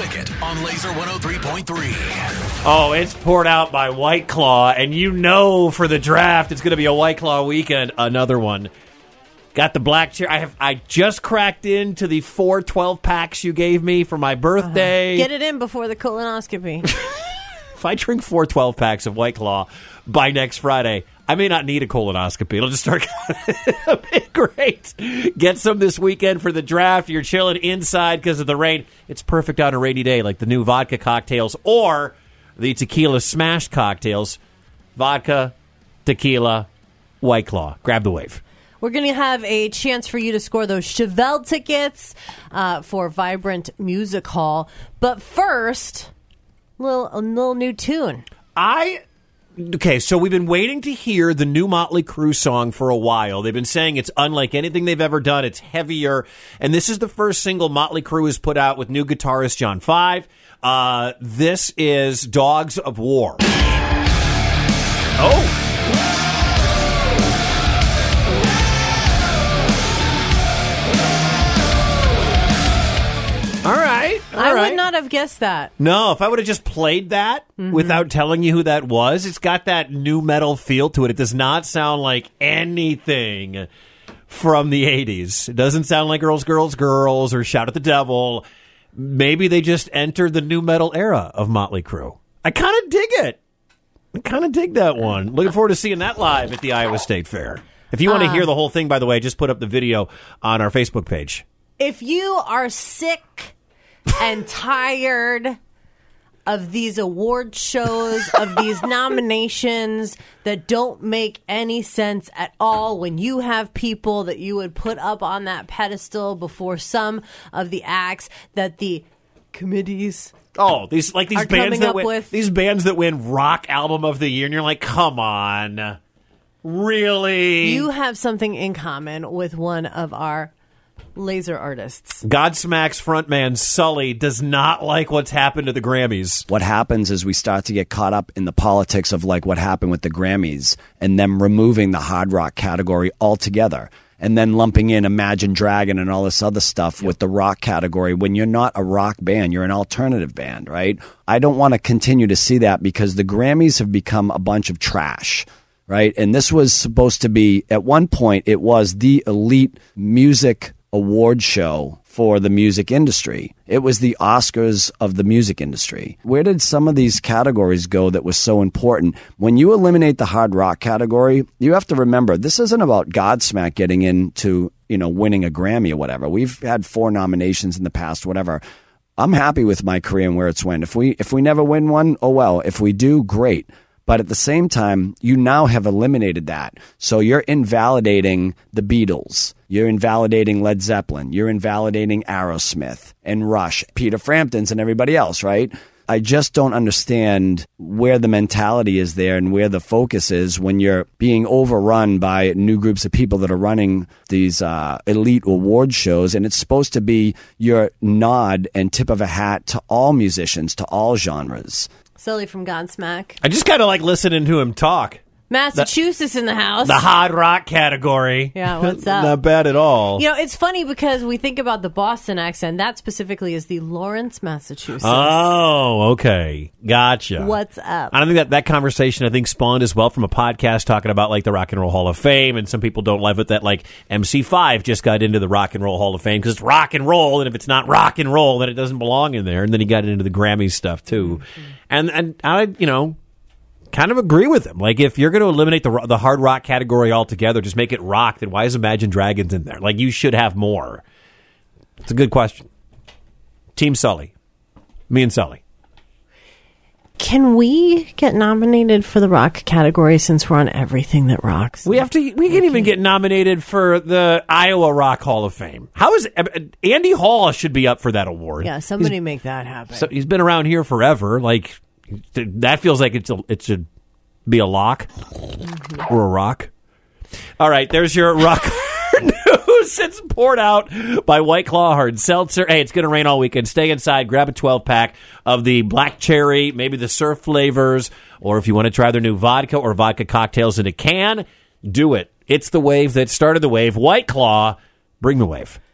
Ticket on Laser 103.3. Oh, it's poured out by White Claw, and you know for the draft it's going to be a White Claw weekend. Another one. Got the black chair. I just cracked into the 4 12-packs you gave me for my birthday. Get it in before the colonoscopy. If I drink 4 12-packs of White Claw by next Friday, I may not need a colonoscopy. It'll just start great. Get some this weekend for the draft. You're chilling inside because of the rain. It's perfect on a rainy day, like the new vodka cocktails or the tequila smash cocktails. Vodka, tequila, White Claw. Grab the wave. We're going to have a chance for you to score those Chevelle tickets for Vibrant Music Hall. But first, a little new tune. Okay, so we've been waiting to hear the new Motley Crue song for a while. They've been saying it's unlike anything they've ever done. It's heavier. And this is the first single Motley Crue has put out with new guitarist John Five. This is Dogs of War. Oh. All right. I would not have guessed that. No, if I would have just played that without telling you who that was, it's got that new metal feel to it. It does not sound like anything from the 80s. It doesn't sound like Girls, Girls, Girls or Shout at the Devil. Maybe they just entered the new metal era of Motley Crue. I kind of dig it. I kind of dig that one. Looking forward to seeing that live at the Iowa State Fair. If you want to hear the whole thing, by the way, just put up the video on our Facebook page. If you are sick and tired of these award shows, of these nominations that don't make any sense at all, when you have people that you would put up on that pedestal before some of the acts that the committees these bands that win, these bands that win rock album of the year, and you're like, come on, really? You have something in common with one of our laser artists. Godsmack's frontman Sully does not like what's happened to the Grammys. What happens is we start to get caught up in the politics of like what happened with the Grammys and them removing the hard rock category altogether and then lumping in Imagine Dragon and all this other stuff with the rock category when you're not a rock band, you're an alternative band, right? I don't want to continue to see that because the Grammys have become a bunch of trash. Right. And this was supposed to be, at one point, it was the elite music award show for the music industry. It was the Oscars of the music industry. Where did some of these categories go that was so important? When you eliminate the hard rock category, you have to remember, this isn't about Godsmack getting into, winning a Grammy or whatever. We've had 4 nominations in the past, whatever. I'm happy with my career and where it's went. If we never win one, oh well. If we do, great. But at the same time, you now have eliminated that. So you're invalidating the Beatles. You're invalidating Led Zeppelin. You're invalidating Aerosmith and Rush, Peter Frampton's and everybody else, right? I just don't understand where the mentality is there and where the focus is when you're being overrun by new groups of people that are running these elite award shows. And it's supposed to be your nod and tip of a hat to all musicians, to all genres. Sully from Godsmack. I just kind of like listening to him talk. Massachusetts in the house. The hard rock category. Yeah, what's up? Not bad at all. It's funny because we think about the Boston accent. That specifically is the Lawrence, Massachusetts. Oh, okay. Gotcha. What's up? I don't think that conversation, spawned as well from a podcast talking about, like, the Rock and Roll Hall of Fame, and some people don't love it that, like, MC5 just got into the Rock and Roll Hall of Fame because it's rock and roll, and if it's not rock and roll, then it doesn't belong in there. And then he got into the Grammy stuff, too. Mm-hmm. And I, kind of agree with him. Like, if you're going to eliminate the hard rock category altogether, just make it rock, then why is Imagine Dragons in there? Like, you should have more. It's a good question. Team Sully. Me and Sully. Can we get nominated for the rock category since we're on everything that rocks? We can't even get nominated for the Iowa Rock Hall of Fame. How is Andy Hall should be up for that award? Yeah, somebody make that happen. So he's been around here forever. Like, that feels like it should be a lock or a rock. All right, there's your rock news. It's poured out by White Claw Hard Seltzer. Hey, it's going to rain all weekend. Stay inside. Grab a 12-pack of the black cherry, maybe the surf flavors, or if you want to try their new vodka or vodka cocktails in a can, do it. It's the wave that started the wave. White Claw, bring the wave.